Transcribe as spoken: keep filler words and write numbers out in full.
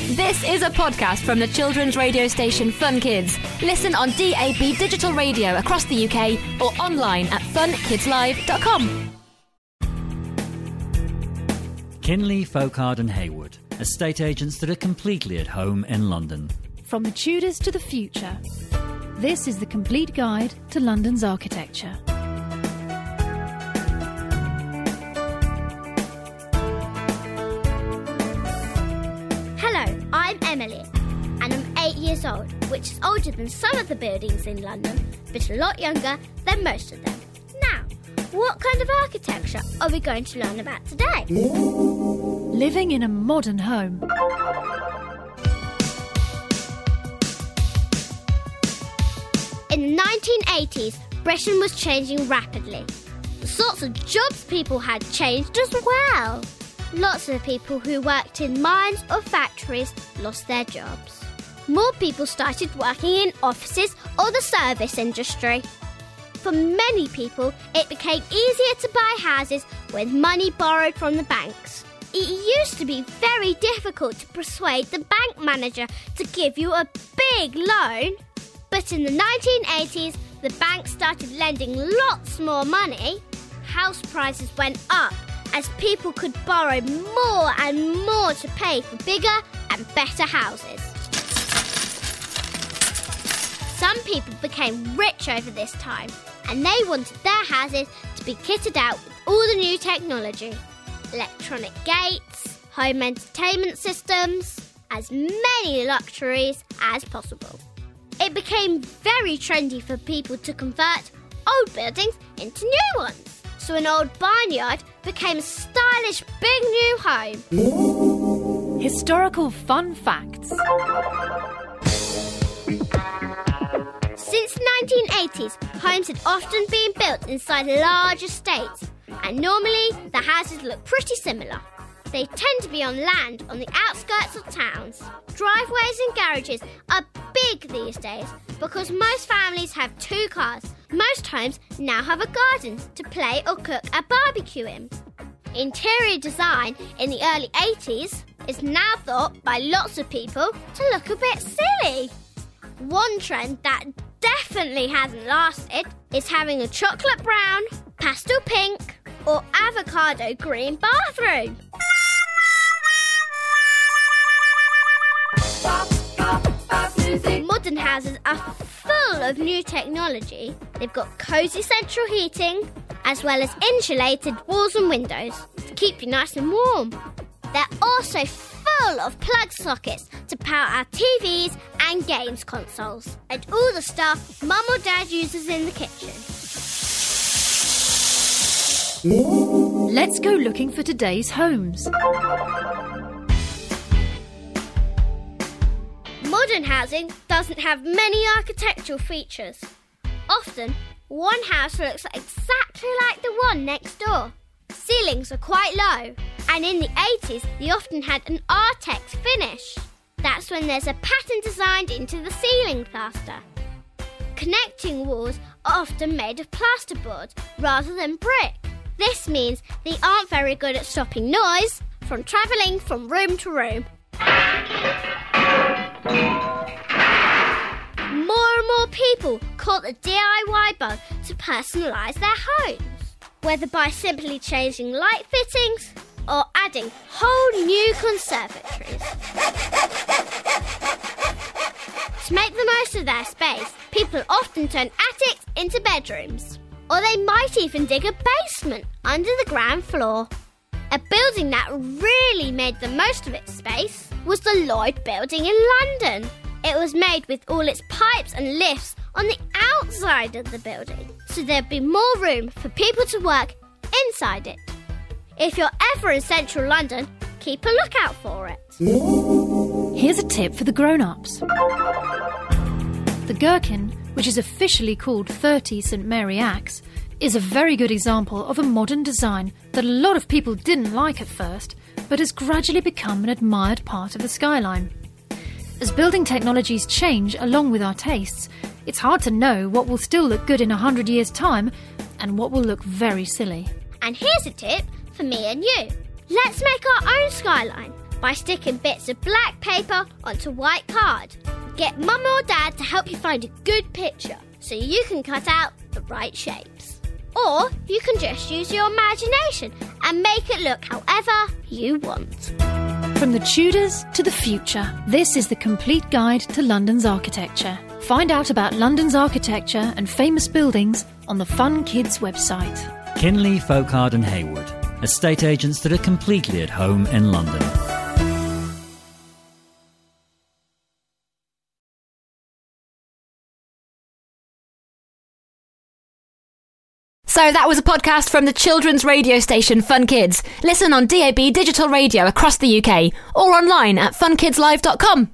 This is a podcast from the children's radio station Fun Kids. Listen on D A B digital radio across the U K or online at fun kids live dot com. Kinley, Folkard and Haywood, estate agents that are completely at home in London. From the Tudors to the future, this is the complete guide to London's architecture. Hello, I'm Emily, and I'm eight years old, which is older than some of the buildings in London, but a lot younger than most of them. Now, what kind of architecture are we going to learn about today? Living in a modern home. In the nineteen eighties, Britain was changing rapidly. The sorts of jobs people had changed as well. Lots of people who worked in mines or factories lost their jobs. More people started working in offices or the service industry. For many people, it became easier to buy houses with money borrowed from the banks. It used to be very difficult to persuade the bank manager to give you a big loan. But in the nineteen eighties, the banks started lending lots more money. House prices went up as people could borrow more and more to pay for bigger and better houses. Some people became rich over this time, and they wanted their houses to be kitted out with all the new technology. Electronic gates, home entertainment systems, as many luxuries as possible. It became very trendy for people to convert old buildings into new ones. So an old barnyard became a stylish big new home. Historical fun facts. Since the nineteen eighties, homes had often been built inside large estates, and normally the houses look pretty similar. They tend to be on land on the outskirts of towns. Driveways and garages are big these days because most families have two cars. Most homes now have a garden to play or cook a barbecue in. Interior design in the early eighties is now thought by lots of people to look a bit silly. One trend that definitely hasn't lasted is having a chocolate brown, pastel pink or avocado green bathroom. Modern houses are full of new technology. They've got cosy central heating, as well as insulated walls and windows to keep you nice and warm. They're also full of plug sockets to power our T Vs and games consoles, and all the stuff Mum or Dad uses in the kitchen. Let's go looking for today's homes. Modern housing doesn't have many architectural features. Often, one house looks exactly like the one next door. Ceilings are quite low, and in the eighties, they often had an Artex finish. That's when there's a pattern designed into the ceiling plaster. Connecting walls are often made of plasterboard rather than brick. This means they aren't very good at stopping noise from travelling from room to room. More and more people call the D I Y bug to personalise their homes, whether by simply changing light fittings or adding whole new conservatories. To make the most of their space, people often turn attics into bedrooms, or they might even dig a basement under the ground floor. A building that really made the most of its space was the Lloyd Building in London. It was made with all its pipes and lifts on the outside of the building, so there'd be more room for people to work inside it. If you're ever in central London, keep a lookout for it. Here's a tip for the grown-ups. The Gherkin, which is officially called thirty St Mary Axe, is a very good example of a modern design that a lot of people didn't like at first, but has gradually become an admired part of the skyline. As building technologies change along with our tastes, it's hard to know what will still look good in a hundred years' time and what will look very silly. And here's a tip for me and you. Let's make our own skyline by sticking bits of black paper onto white card. Get Mum or Dad to help you find a good picture so you can cut out the right shapes. Or you can just use your imagination and make it look however you want. From the Tudors to the future, this is the complete guide to London's architecture. Find out about London's architecture and famous buildings on the Fun Kids website. Kinley, Folkard and Haywood, estate agents that are completely at home in London. So that was a podcast from the children's radio station Fun Kids. Listen on D A B digital radio across the U K or online at fun kids live dot com.